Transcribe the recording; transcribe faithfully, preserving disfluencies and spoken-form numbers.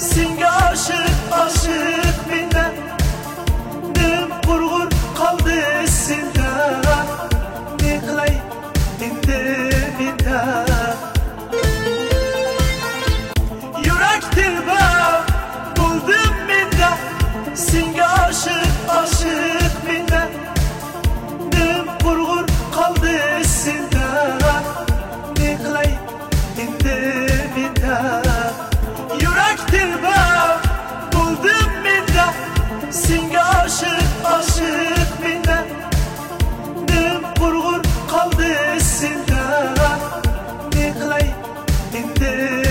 senga aşık aşık menda nim qurg'ur qoldi senda ne qilay endi menda yurak tilba bo'ldim menda senga aşık aşık menda nim qurg'ur qoldi senda ne qilay endi menda yurak tilba bo'ldim menda senga aşık aşık menda nim qurg'ur qoldi senda ne qilay endi